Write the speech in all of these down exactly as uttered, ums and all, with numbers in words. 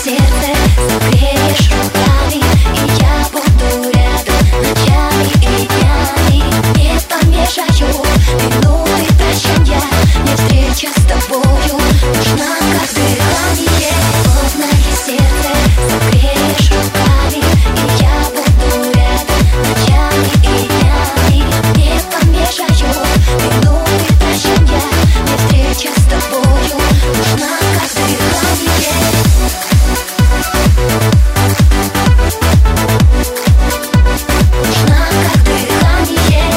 сердце согреешь руками, и я буду рядом ночами и днями. Не помешаю минуты прощанья, мне встреча с тобою нужна как дыхание. Холодное сердце согреешь руками, и я буду рядом ночами и днями. Не помешаю минуты прощанья, мне встреча с тобою нужна как дыхание. Нужна как дыхание.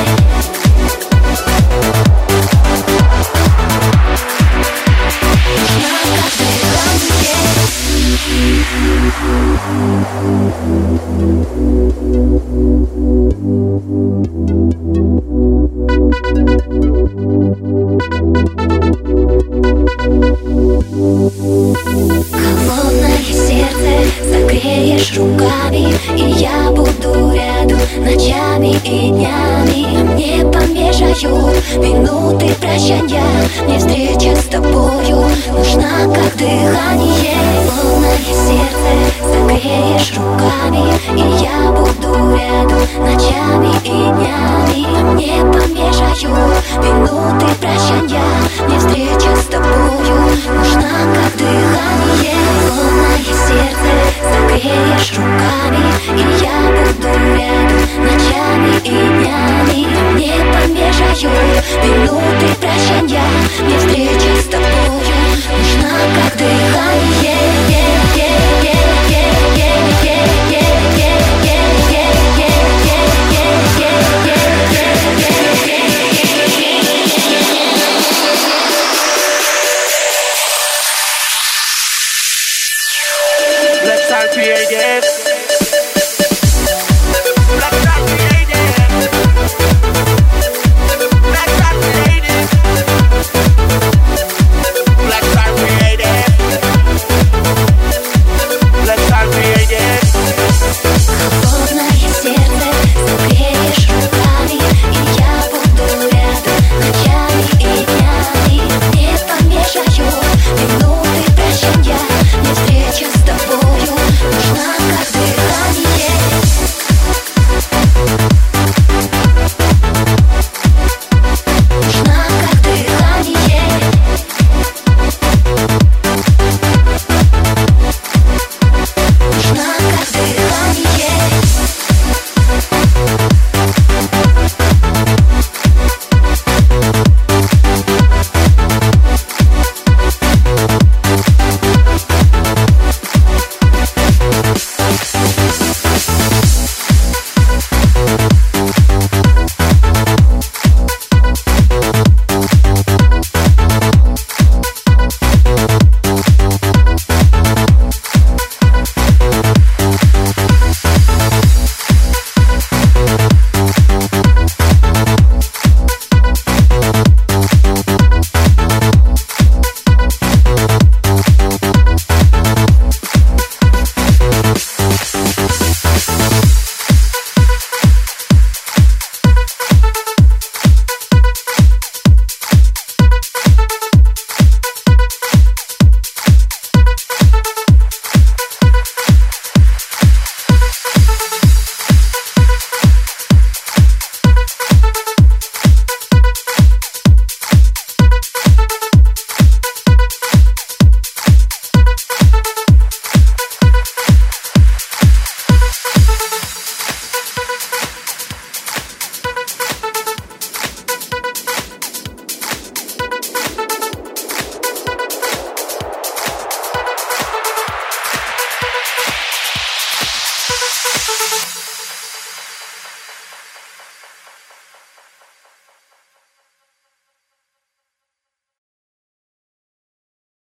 Нужна как Холодное сердце согреешь руками, и я буду рядом ночами и днями. Не помешаю минуты прощанья, мне встреча с тобою нужна как дыхание. Холодное сердце согреешь руками, и я буду рядом ночами и днями. Не помешаю минуты прощанья, мне встреча с тобою нужна как дыхание. Холодное сердце согреешь руками, и я буду рядом ночами и днями. Не помешаю минуты прощанья, мне встреча с тобою нужна как дыхание. Let's start creative.